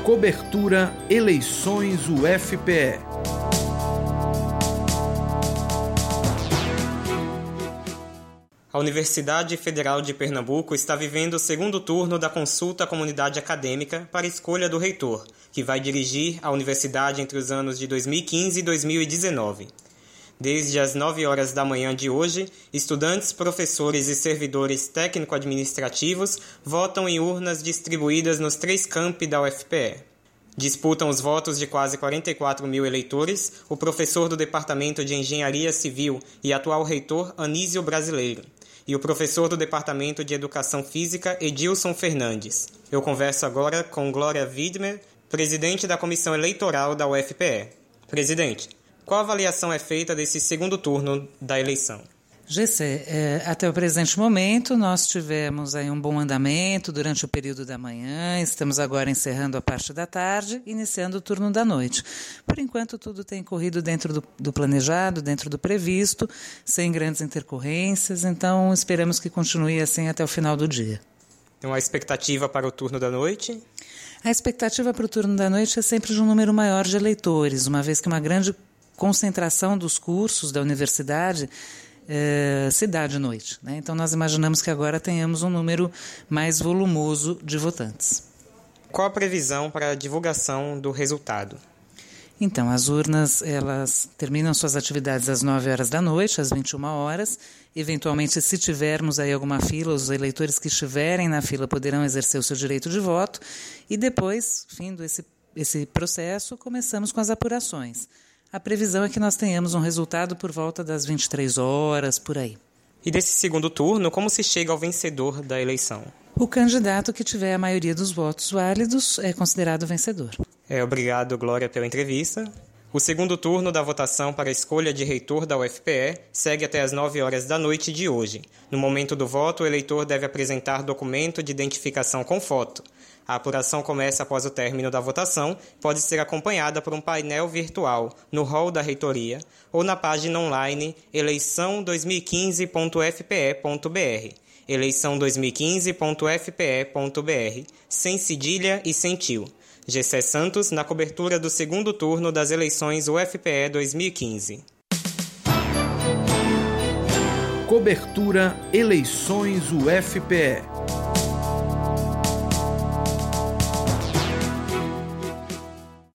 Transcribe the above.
Cobertura Eleições UFPE. A Universidade Federal de Pernambuco está vivendo o segundo turno da consulta à comunidade acadêmica para a escolha do reitor, que vai dirigir a universidade entre os anos de 2015 e 2019. Desde as 9 horas da manhã de hoje, estudantes, professores e servidores técnico-administrativos votam em urnas distribuídas nos 3 campi da UFPE. Disputam os votos de quase 44 mil eleitores o professor do Departamento de Engenharia Civil e atual reitor Anísio Brasileiro, e o professor do Departamento de Educação Física Edilson Fernandes. Eu converso agora com Glória Widmer, presidente da Comissão Eleitoral da UFPE. Presidente, qual avaliação é feita desse segundo turno da eleição? Gessé, até o presente momento nós tivemos aí um bom andamento durante o período da manhã, estamos agora encerrando a parte da tarde, iniciando o turno da noite. Por enquanto tudo tem corrido dentro do planejado, dentro do previsto, sem grandes intercorrências, então esperamos que continue assim até o final do dia. Tem uma expectativa para o turno da noite? A expectativa para o turno da noite é sempre de um número maior de eleitores, uma vez que uma grande concentração dos cursos da universidade se dá de noite, né? Então nós imaginamos que agora tenhamos um número mais volumoso de votantes. Qual a previsão para a divulgação do resultado? Então, as urnas elas terminam suas atividades às 9 horas da noite, às 21 horas. Eventualmente, se tivermos aí alguma fila, os eleitores que estiverem na fila poderão exercer o seu direito de voto. E depois, findo esse processo, começamos com as apurações. A previsão é que nós tenhamos um resultado por volta das 23 horas, por aí. E desse segundo turno, como se chega ao vencedor da eleição? O candidato que tiver a maioria dos votos válidos é considerado vencedor. Obrigado, Glória, pela entrevista. O segundo turno da votação para a escolha de reitor da UFPE segue até às 9 horas da noite de hoje. No momento do voto, o eleitor deve apresentar documento de identificação com foto. A apuração começa após o término da votação, pode ser acompanhada por um painel virtual no hall da reitoria ou na página online eleição2015.fpe.br, eleição2015.fpe.br, sem cedilha e sem tio. Gessé Santos, na cobertura do segundo turno das eleições UFPE 2015. Cobertura Eleições UFPE.